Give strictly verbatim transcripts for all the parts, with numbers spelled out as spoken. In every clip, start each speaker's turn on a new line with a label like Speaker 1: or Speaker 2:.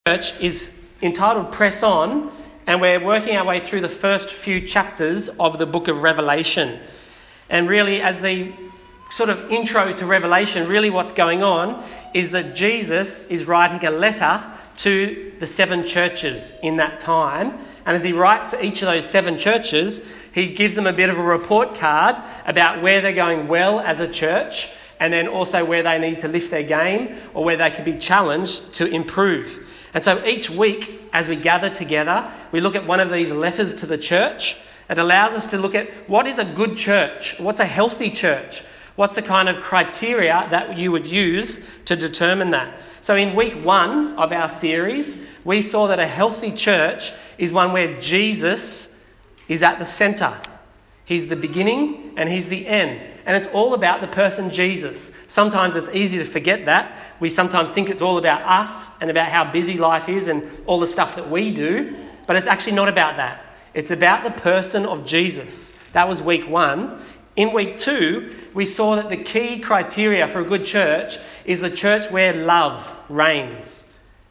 Speaker 1: Church is entitled Press On, and we're working our way through the first few chapters of the book of Revelation. And really, as the sort of intro to Revelation, really what's going on is that Jesus is writing a letter to the seven churches in that time. And as he writes to each of those seven churches, he gives them a bit of a report card about where they're going well as a church, and then also where they need to lift their game or where they could be challenged to improve. And so each week, as we gather together, we look at one of these letters to the church. It allows us to look at what is a good church, what's a healthy church, what's the kind of criteria that you would use to determine that. So in week one of our series, we saw that a healthy church is one where Jesus is at the centre. He's the beginning and he's the end. And it's all about the person Jesus. Sometimes it's easy to forget that. We sometimes think it's all about us and about how busy life is and all the stuff that we do. But it's actually not about that. It's about the person of Jesus. That was week one. In week two, we saw that the key criteria for a good church is a church where love reigns.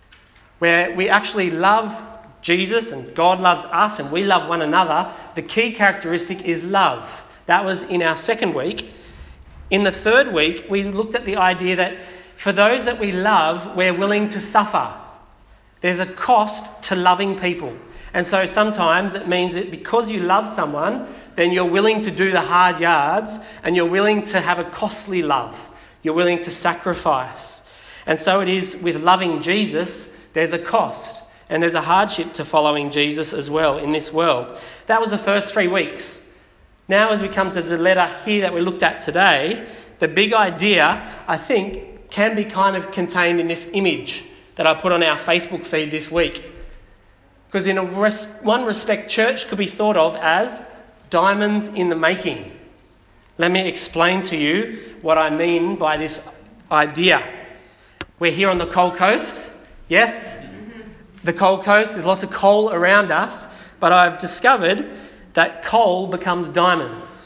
Speaker 1: Where we actually love Jesus and God loves us and we love one another. The key characteristic is love. That was in our second week. In the third week, we looked at the idea that for those that we love, we're willing to suffer. There's a cost to loving people. And so sometimes it means that because you love someone, then you're willing to do the hard yards and you're willing to have a costly love. You're willing to sacrifice. And so it is with loving Jesus, there's a cost and there's a hardship to following Jesus as well in this world. That was the first three weeks. Now as we come to the letter here that we looked at today, the big idea, I think, can be kind of contained in this image that I put on our Facebook feed this week. Because in a res- one respect, church could be thought of as diamonds in the making. Let me explain to you what I mean by this idea. We're here on the Cold Coast, yes? The Cold Coast, there's lots of coal around us, but I've discovered that coal becomes diamonds.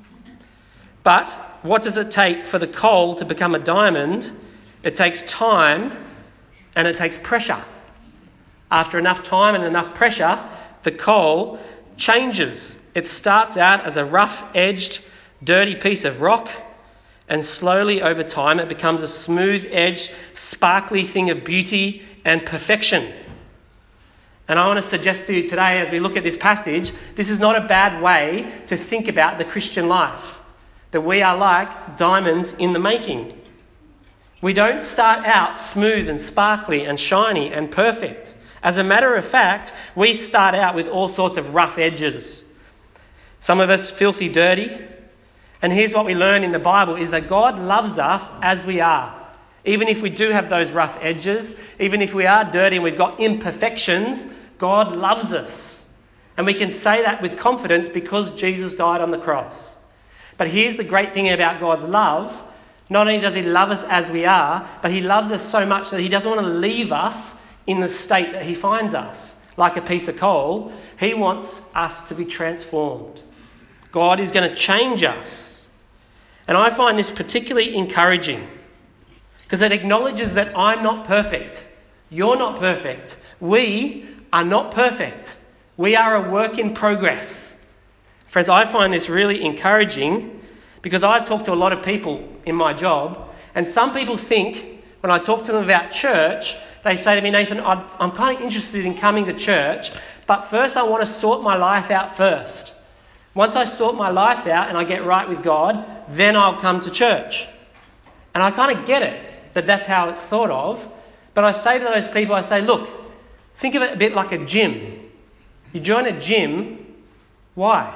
Speaker 1: But what does it take for the coal to become a diamond? It takes time and it takes pressure. After enough time and enough pressure, the coal changes. It starts out as a rough-edged, dirty piece of rock, and slowly over time it becomes a smooth-edged, sparkly thing of beauty and perfection. And I want to suggest to you today, as we look at this passage, this is not a bad way to think about the Christian life. That we are like diamonds in the making. We don't start out smooth and sparkly and shiny and perfect. As a matter of fact, we start out with all sorts of rough edges. Some of us filthy dirty. And here's what we learn in the Bible is that God loves us as we are. Even if we do have those rough edges, even if we are dirty and we've got imperfections, God loves us. And we can say that with confidence because Jesus died on the cross. But here's the great thing about God's love. Not only does he love us as we are, but he loves us so much that he doesn't want to leave us in the state that he finds us, like a piece of coal. He wants us to be transformed. God is going to change us. And I find this particularly encouraging because it acknowledges that I'm not perfect. You're not perfect. We are not perfect. We are a work in progress. Friends, I find this really encouraging because I've talked to a lot of people in my job, and some people think when I talk to them about church, they say to me, Nathan, I'm, I'm kind of interested in coming to church, but first I want to sort my life out first. Once I sort my life out and I get right with God, then I'll come to church. And I kind of get it, that that's how it's thought of. But I say to those people, I say, look, think of it a bit like a gym. You join a gym, why?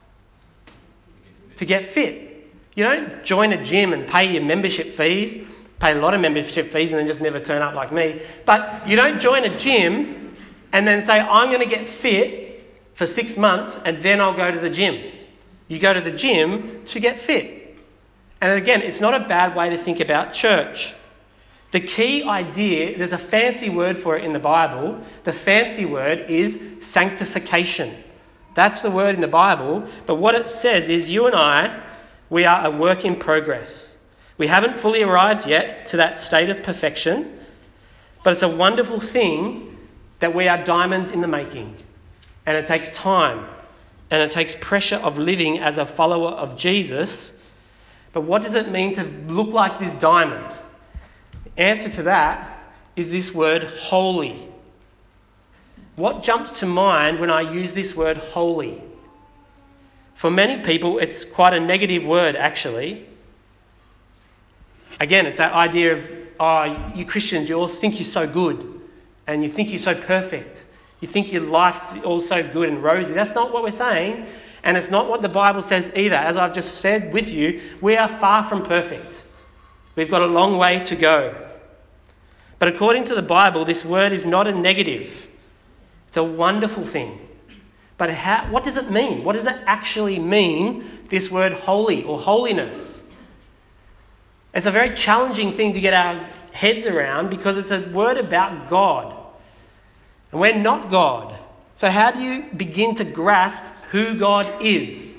Speaker 1: To get fit. You don't join a gym and pay your membership fees, pay a lot of membership fees and then just never turn up like me. But you don't join a gym and then say, I'm going to get fit for six months and then I'll go to the gym. You go to the gym to get fit. And again, it's not a bad way to think about church. The key idea, there's a fancy word for it in the Bible. The fancy word is sanctification. That's the word in the Bible. But what it says is you and I, we are a work in progress. We haven't fully arrived yet to that state of perfection, But it's a wonderful thing that we are diamonds in the making. And it takes time. And it takes pressure of living as a follower of Jesus. But what does it mean to look like this diamond? The answer to that is this word holy. What jumps to mind when I use this word holy? For many people, it's quite a negative word, actually. Again, it's that idea of, oh, you Christians, you all think you're so good and you think you're so perfect. You think your life's all so good and rosy. That's not what we're saying, and it's not what the Bible says either. As I've just said with you, we are far from perfect. We've got a long way to go. But according to the Bible, this word is not a negative. It's a wonderful thing. But how, what does it mean? What does it actually mean, this word holy or holiness? It's a very challenging thing to get our heads around because it's a word about God. And we're not God. So how do you begin to grasp who God is?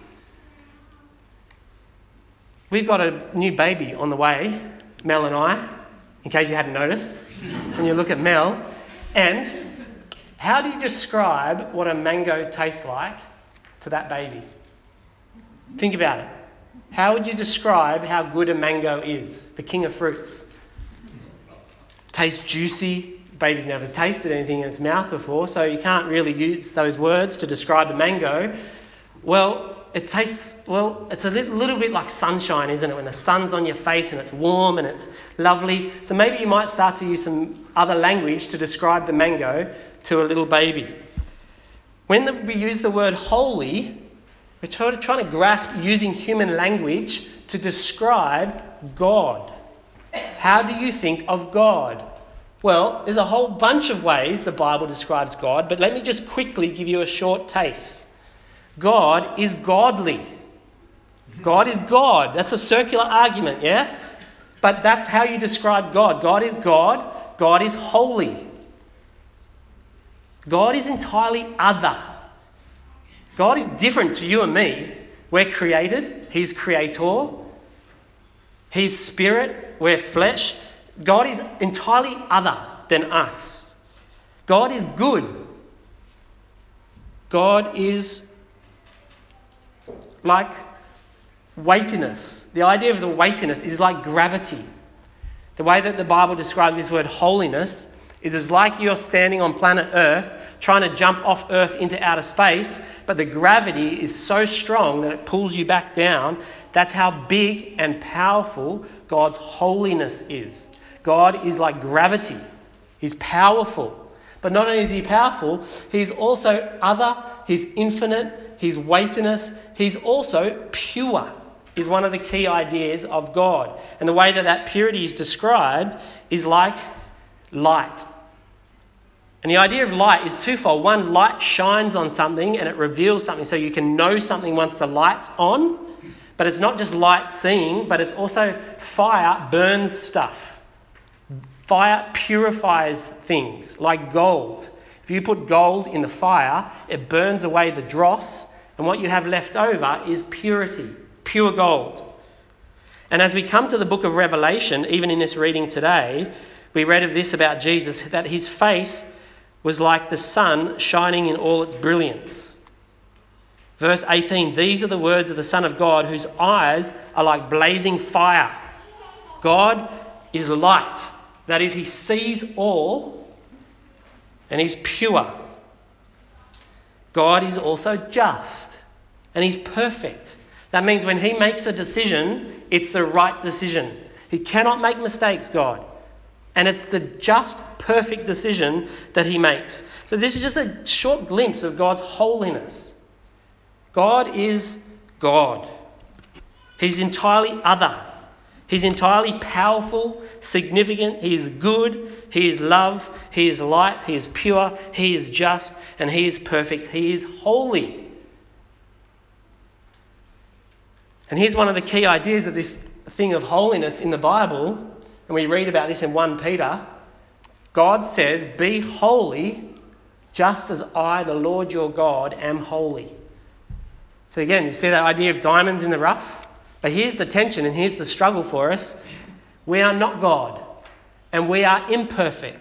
Speaker 1: We've got a new baby on the way, Mel and I, in case you hadn't noticed. And you look at Mel, and how do you describe what a mango tastes like to that baby? Think about it. How would you describe how good a mango is, the king of fruits? Tastes juicy. Baby's never tasted anything in its mouth before, so you can't really use those words to describe the mango. Well, it tastes, well, it's a little, little bit like sunshine, isn't it? When the sun's on your face and it's warm and it's lovely. So maybe you might start to use some other language to describe the mango to a little baby. When the, we use the word holy, we're trying to, trying to grasp using human language to describe God. How do you think of God? Well, there's a whole bunch of ways the Bible describes God, but let me just quickly give you a short taste. God is godly. God is God. That's a circular argument, yeah? But that's how you describe God. God is God. God is holy. God is entirely other. God is different to you and me. We're created. He's creator. He's spirit. We're flesh. God is entirely other than us. God is good. God is like weightiness. The idea of the weightiness is like gravity. The way that the Bible describes this word holiness is it's like you're standing on planet Earth trying to jump off Earth into outer space, but the gravity is so strong that it pulls you back down. That's how big and powerful God's holiness is. God is like gravity. He's powerful. But not only is he powerful, he's also other, he's infinite, he's weightiness, he's also pure, is one of the key ideas of God. And the way that that purity is described is like light. And the idea of light is twofold. One, light shines on something and it reveals something, so you can know something once the light's on. But it's not just light seeing, but it's also fire burns stuff. Fire purifies things, like gold. If you put gold in the fire, it burns away the dross, and what you have left over is purity, pure gold. And as we come to the book of Revelation, even in this reading today, we read of this about Jesus, that his face was like the sun shining in all its brilliance. Verse eighteen, these are the words of the Son of God, whose eyes are like blazing fire. God is light. That is, he sees all and he's pure. God is also just and he's perfect. That means when he makes a decision, it's the right decision. He cannot make mistakes, God. And it's the just, perfect decision that he makes. So this is just a short glimpse of God's holiness. God is God. He's entirely other. He's entirely powerful, significant. He is good. He is love. He is light. He is pure. He is just. And he is perfect. He is holy. And here's one of the key ideas of this thing of holiness in the Bible. And we read about this in First Peter. God says, be holy just as I, the Lord your God, am holy. So again, you see that idea of diamonds in the rough? But here's the tension and here's the struggle for us. We are not God and we are imperfect.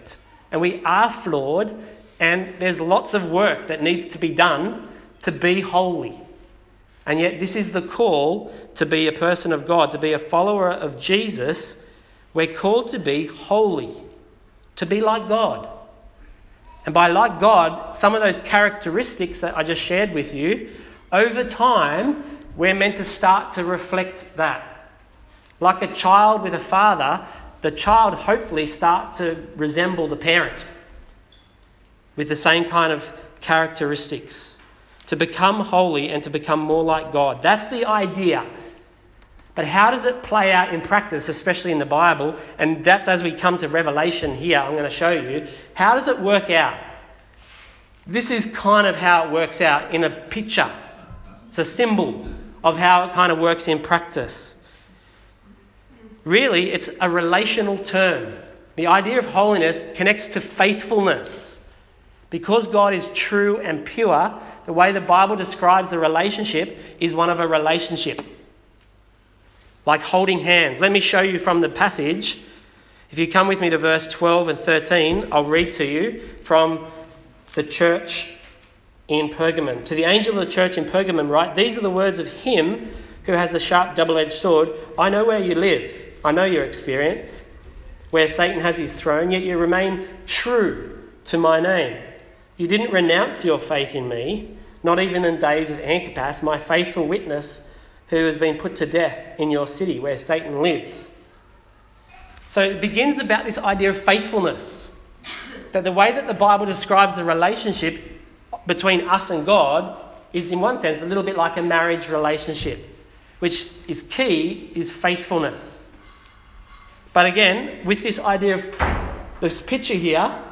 Speaker 1: and we are flawed, and there's lots of work that needs to be done to be holy. And yet this is the call to be a person of God, to be a follower of Jesus. We're called to be holy, to be like God. And by like God, some of those characteristics that I just shared with you, over time, we're meant to start to reflect that. Like a child with a father, the child hopefully starts to resemble the parent with the same kind of characteristics. To become holy and to become more like God. That's the idea. But how does it play out in practice, especially in the Bible? And that's as we come to Revelation here, I'm going to show you. How does it work out? This is kind of how it works out in a picture. It's a symbol of how it kind of works in practice. Really, it's a relational term. The idea of holiness connects to faithfulness. Because God is true and pure, the way the Bible describes the relationship is one of a relationship. Like holding hands. Let me show you from the passage. If you come with me to verse twelve and thirteen, I'll read to you from the church in Pergamum. To the angel of the church in Pergamum write, these are the words of him who has the sharp double-edged sword. I know where you live. I know your experience. Where Satan has his throne, yet you remain true to my name. You didn't renounce your faith in me, not even in days of Antipas, my faithful witness, who has been put to death in your city where Satan lives. So it begins about this idea of faithfulness. That the way that the Bible describes the relationship between us and God is in one sense a little bit like a marriage relationship, which is key is faithfulness. But again, with this idea of this picture here,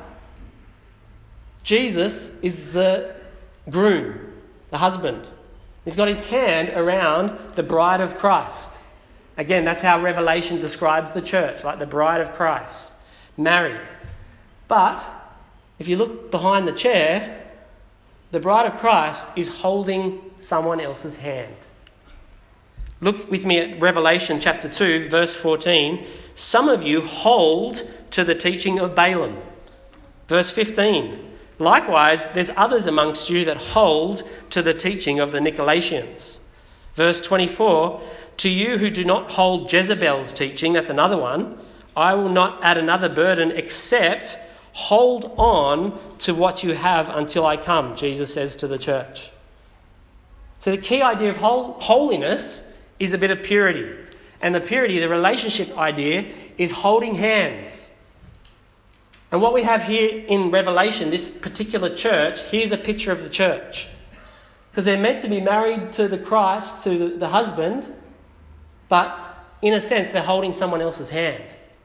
Speaker 1: Jesus is the groom, the husband. He's got his hand around the bride of Christ. Again, that's how Revelation describes the church, like the bride of Christ, married. But if you look behind the chair, the bride of Christ is holding someone else's hand. Look with me at Revelation chapter two, verse fourteen. Some of you hold to the teaching of Balaam. Verse fifteen. Likewise, there's others amongst you that hold to the teaching of the Nicolaitans. Verse twenty-four. To you who do not hold Jezebel's teaching, that's another one, I will not add another burden except hold on to what you have until I come, Jesus says to the church. So the key idea of hol- holiness is a bit of purity. And the purity, the relationship idea, is holding hands. And what we have here in Revelation, this particular church, here's a picture of the church. Because they're meant to be married to the Christ, to the, the husband, but in a sense they're holding someone else's hand.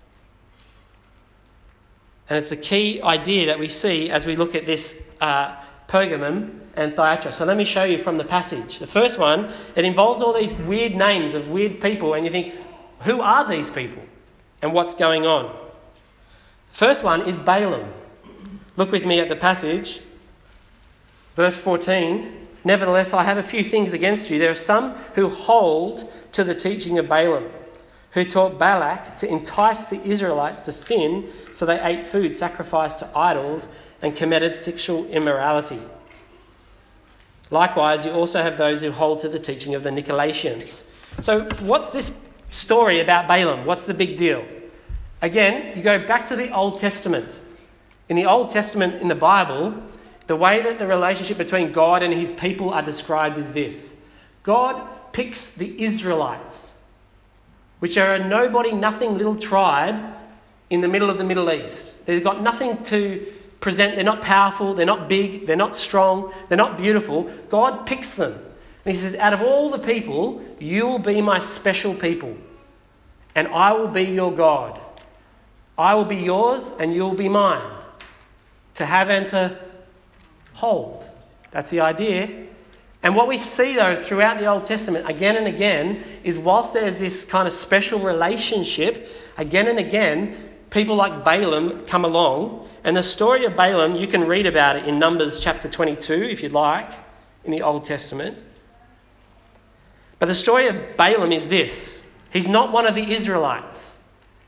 Speaker 1: And it's the key idea that we see as we look at this uh, Pergamum and Thyatira. So let me show you from the passage. The first one, it involves all these weird names of weird people, and you think, who are these people? And what's going on? First one is Balaam. Look with me at the passage. Verse fourteen. Nevertheless, I have a few things against you. There are some who hold to the teaching of Balaam, who taught Balak to entice the Israelites to sin, so they ate food sacrificed to idols and committed sexual immorality. Likewise, you also have those who hold to the teaching of the Nicolaitans. So what's this story about Balaam? What's the big deal? Again, you go back to the Old Testament. In the Old Testament, in the Bible, the way that the relationship between God and his people are described is this. God picks the Israelites, which are a nobody, nothing little tribe in the middle of the Middle East. They've got nothing to present. They're not powerful. They're not big. They're not strong. They're not beautiful. God picks them. And he says, out of all the people, you will be my special people. And I will be your God. I will be yours and you will be mine. To have and to hold. That's the idea. And what we see, though, throughout the Old Testament, again and again, is whilst there's this kind of special relationship, again and again, people like Balaam come along. And the story of Balaam, you can read about it in Numbers chapter twenty-two, if you'd like, in the Old Testament. But the story of Balaam is this. He's not one of the Israelites.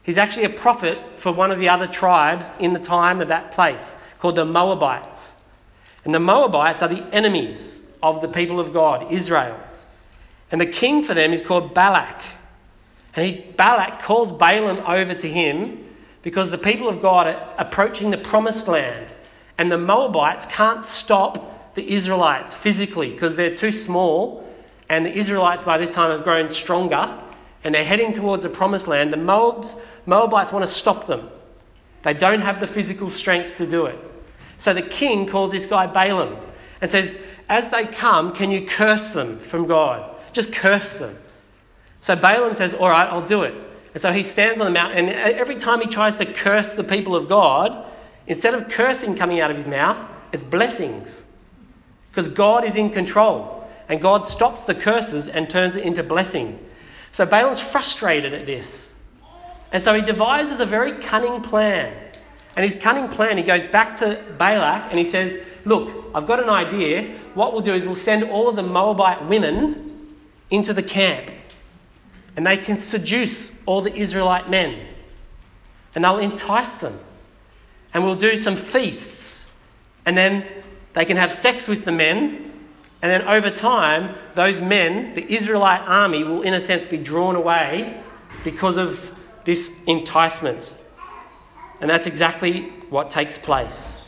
Speaker 1: He's actually a prophet for one of the other tribes in the time of that place, called the Moabites. And the Moabites are the enemies of the people of God, Israel. And the king for them is called Balak. And he, Balak calls Balaam over to him because the people of God are approaching the promised land. And the Moabites can't stop the Israelites physically because they're too small. And the Israelites by this time have grown stronger. And they're heading towards the promised land. The Moabs, Moabites want to stop them. They don't have the physical strength to do it. So the king calls this guy Balaam and says, as they come, can you curse them from God? Just curse them. So Balaam says, all right, I'll do it. And so he stands on the mountain, and every time he tries to curse the people of God, instead of cursing coming out of his mouth, it's blessings. Because God is in control, and God stops the curses and turns it into blessing. So Balaam's frustrated at this. And so he devises a very cunning plan. And his cunning plan, he goes back to Balak and he says, look, I've got an idea. What we'll do is we'll send all of the Moabite women into the camp. And they can seduce all the Israelite men. And they'll entice them. And we'll do some feasts. And then they can have sex with the men. And then over time, those men, the Israelite army, will in a sense be drawn away because of this enticement. And that's exactly what takes place.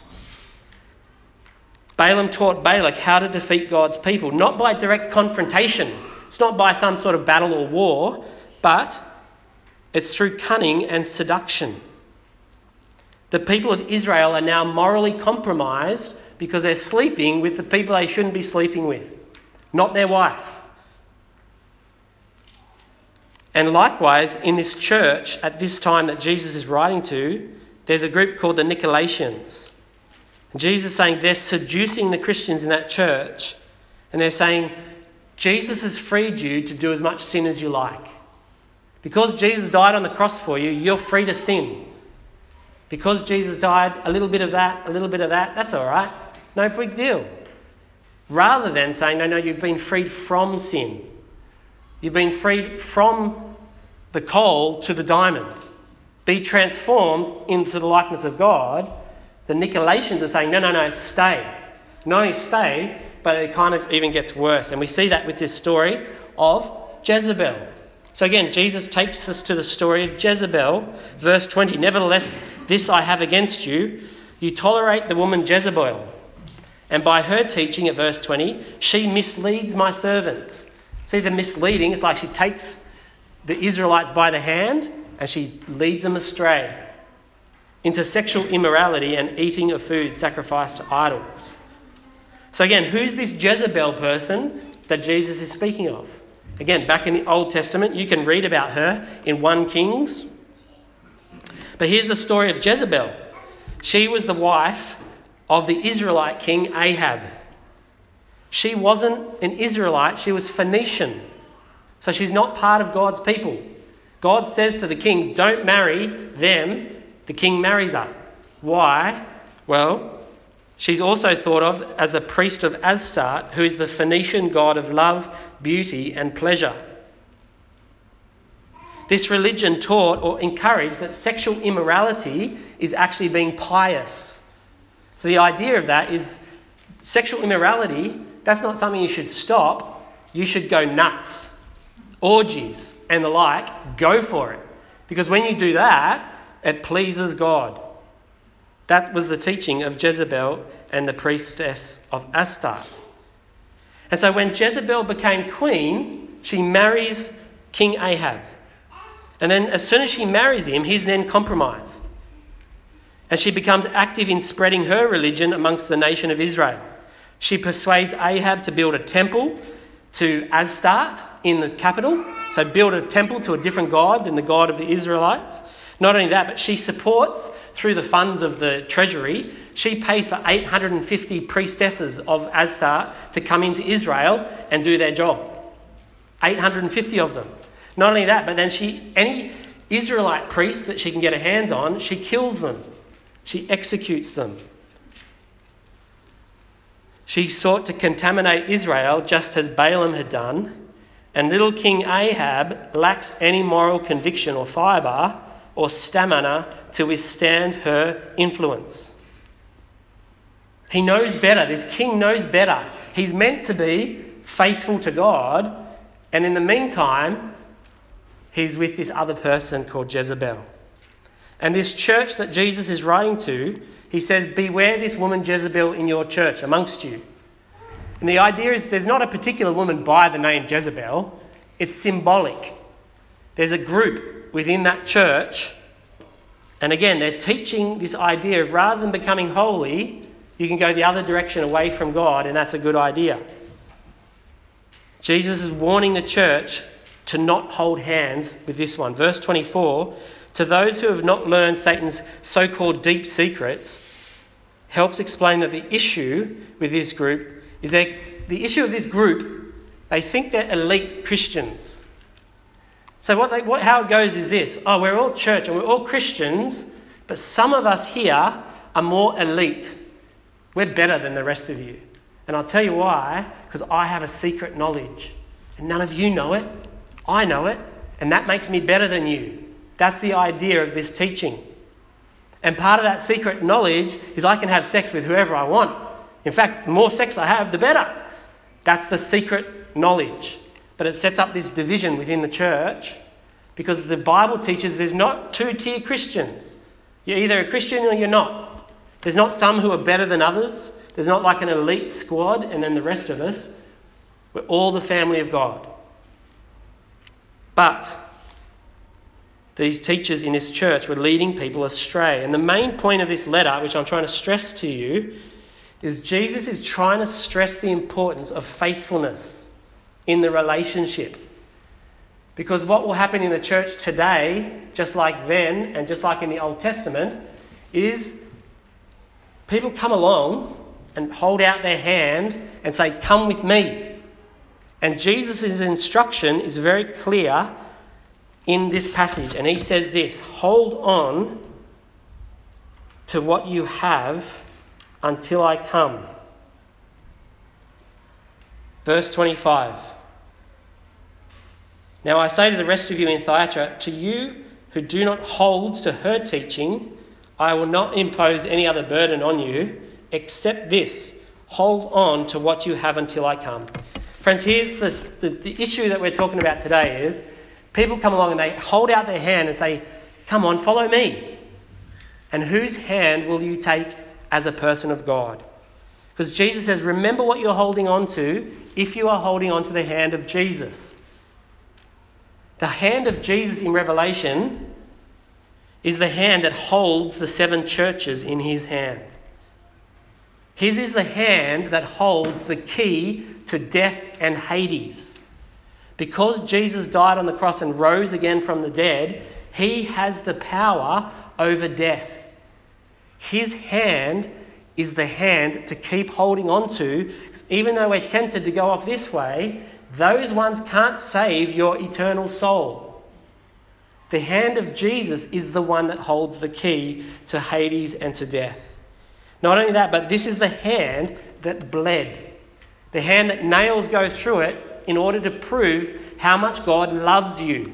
Speaker 1: Balaam taught Balak how to defeat God's people, not by direct confrontation. It's not by some sort of battle or war, but it's through cunning and seduction. The people of Israel are now morally compromised because they're sleeping with the people they shouldn't be sleeping with, not their wife. And likewise, in this church, at this time that Jesus is writing to, there's a group called the Nicolaitans. Jesus is saying they're seducing the Christians in that church, and they're saying, Jesus has freed you to do as much sin as you like. Because Jesus died on the cross for you, you're free to sin. Because Jesus died, a little bit of that, a little bit of that, that's all right. No big deal. Rather than saying, no, no, you've been freed from sin. You've been freed from the coal to the diamond. Be transformed into the likeness of God. The Nicolaitans are saying, no, no, no, stay. Not only stay, but it kind of even gets worse. And we see that with this story of Jezebel. So again, Jesus takes us to the story of Jezebel, verse twenty. Nevertheless, this I have against you. You tolerate the woman Jezebel. And by her teaching, at verse twenty, she misleads my servants. See, the misleading is like she takes the Israelites by the hand and she leads them astray into sexual immorality and eating of food sacrificed to idols. So again, who's this Jezebel person that Jesus is speaking of? Again, back in the Old Testament, you can read about her in First Kings. But here's the story of Jezebel. She was the wife of the Israelite king Ahab. She wasn't an Israelite, she was Phoenician. So she's not part of God's people. God says to the kings, don't marry them. The king marries her. Why? Well, she's also thought of as a priest of Astarte, who is the Phoenician god of love, beauty and pleasure. This religion taught or encouraged that sexual immorality is actually being pious. So the idea of that is sexual immorality, that's not something you should stop. You should go nuts. Orgies and the like, go for it. Because when you do that, it pleases God. That was the teaching of Jezebel and the priestess of Astarte. And so when Jezebel became queen, she marries King Ahab. And then as soon as she marries him, he's then compromised. And she becomes active in spreading her religion amongst the nation of Israel. She persuades Ahab to build a temple to Astarte in the capital. So build a temple to a different god than the God of the Israelites. Not only that, but she supports, through the funds of the treasury, she pays for eight hundred fifty priestesses of Astarte to come into Israel and do their job. eight hundred fifty of them. Not only that, but then she, any Israelite priest that she can get her hands on, she kills them. She executes them. She sought to contaminate Israel just as Balaam had done, and little King Ahab lacks any moral conviction or fibre or stamina to withstand her influence. He knows better. This king knows better. He's meant to be faithful to God, and in the meantime, he's with this other person called Jezebel. And this church that Jesus is writing to, he says, beware this woman Jezebel in your church, amongst you. And the idea is there's not a particular woman by the name Jezebel. It's symbolic. There's a group within that church. And again, they're teaching this idea of rather than becoming holy, you can go the other direction away from God, and that's a good idea. Jesus is warning the church to not hold hands with this one. Verse twenty-four, to those who have not learned Satan's so-called deep secrets, helps explain that the issue with this group is that the issue of this group, they think they're elite Christians. So what, they, what how it goes is this. Oh, we're all church and we're all Christians, but some of us here are more elite. We're better than the rest of you. And I'll tell you why, because I have a secret knowledge. And none of you know it. I know it. And that makes me better than you. That's the idea of this teaching. And part of that secret knowledge is I can have sex with whoever I want. In fact, the more sex I have, the better. That's the secret knowledge. But it sets up this division within the church because the Bible teaches there's not two-tier Christians. You're either a Christian or you're not. There's not some who are better than others. There's not like an elite squad and then the rest of us. We're all the family of God. But these teachers in this church were leading people astray. And the main point of this letter, which I'm trying to stress to you, is Jesus is trying to stress the importance of faithfulness in the relationship. Because what will happen in the church today, just like then and just like in the Old Testament, is people come along and hold out their hand and say, come with me. And Jesus' instruction is very clear in this passage. And he says this, hold on to what you have until I come. Verse twenty-five. Now I say to the rest of you in Thyatira, to you who do not hold to her teaching, I will not impose any other burden on you except this. Hold on to what you have until I come. Friends, here's the, the, the issue that we're talking about today is people come along and they hold out their hand and say, come on, follow me. And whose hand will you take as a person of God? Because Jesus says, remember what you're holding on to if you are holding on to the hand of Jesus. The hand of Jesus in Revelation is the hand that holds the seven churches in his hand. His is the hand that holds the key to death and Hades. Because Jesus died on the cross and rose again from the dead, he has the power over death. His hand is the hand to keep holding on to, because even though we're tempted to go off this way, those ones can't save your eternal soul. The hand of Jesus is the one that holds the key to Hades and to death. Not only that, but this is the hand that bled. The hand that nails go through it in order to prove how much God loves you.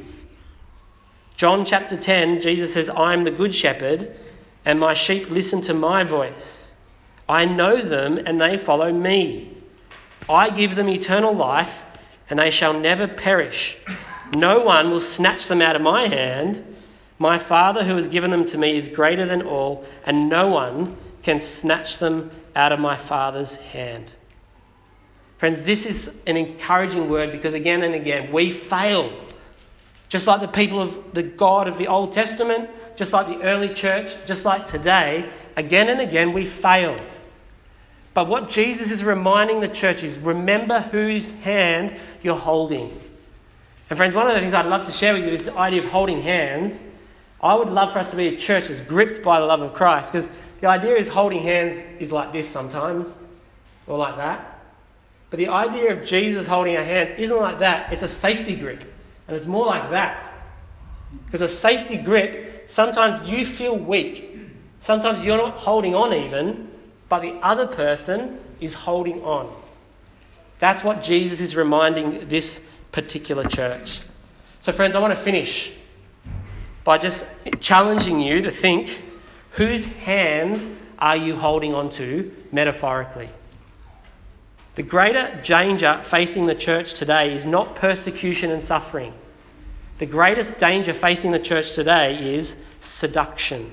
Speaker 1: John chapter ten, Jesus says, I am the good shepherd, and my sheep listen to my voice. I know them, and they follow me. I give them eternal life, and they shall never perish. No one will snatch them out of my hand. My Father who has given them to me is greater than all, and no one can snatch them out of my Father's hand. Friends, this is an encouraging word because again and again we fail. Just like the people of the God of the Old Testament, just like the early church, just like today, again and again we fail. But what Jesus is reminding the church is remember whose hand you're holding. And friends, one of the things I'd love to share with you is the idea of holding hands. I would love for us to be a church that's gripped by the love of Christ, because the idea is holding hands is like this sometimes, or like that. But the idea of Jesus holding our hands isn't like that. It's a safety grip. And it's more like that. Because a safety grip, sometimes you feel weak. Sometimes you're not holding on even, but the other person is holding on. That's what Jesus is reminding this particular church. So friends, I want to finish by just challenging you to think, whose hand are you holding on to metaphorically? The greater danger facing the church today is not persecution and suffering. The greatest danger facing the church today is seduction.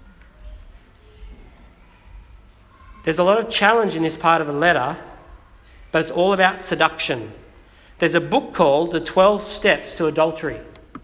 Speaker 1: There's a lot of challenge in this part of the letter, but it's all about seduction. There's a book called The twelve Steps to Adultery.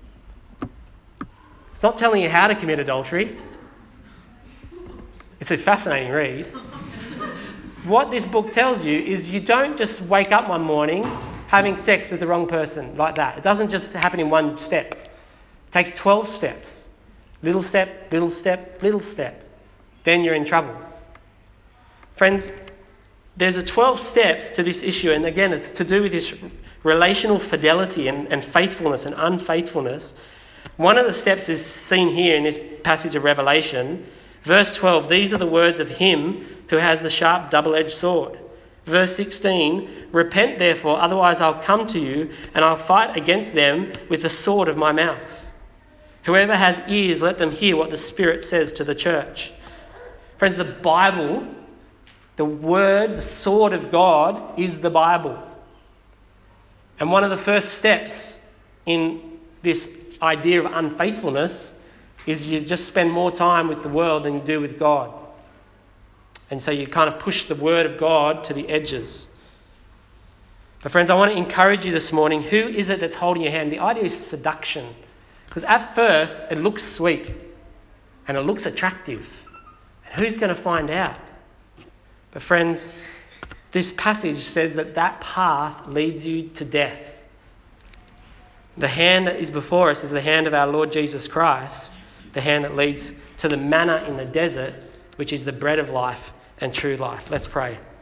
Speaker 1: It's not telling you how to commit adultery. It's a fascinating read. What this book tells you is you don't just wake up one morning having sex with the wrong person like that. It doesn't just happen in one step. It takes twelve steps. Little step, little step, little step. Then you're in trouble. Friends, there's a twelve steps to this issue, and again, it's to do with this relational fidelity and, and faithfulness and unfaithfulness. One of the steps is seen here in this passage of Revelation. Verse twelve, these are the words of him who has the sharp double-edged sword. Verse sixteen, repent therefore, otherwise I'll come to you and I'll fight against them with the sword of my mouth. Whoever has ears, let them hear what the Spirit says to the church. Friends, the Bible, the word, the sword of God is the Bible. And one of the first steps in this idea of unfaithfulness is you just spend more time with the world than you do with God. And so you kind of push the word of God to the edges. But friends, I want to encourage you this morning. Who is it that's holding your hand? The idea is seduction. Because at first it looks sweet and it looks attractive. And who's going to find out? But friends, this passage says that that path leads you to death. The hand that is before us is the hand of our Lord Jesus Christ, the hand that leads to the manna in the desert, which is the bread of life and true life. Let's pray.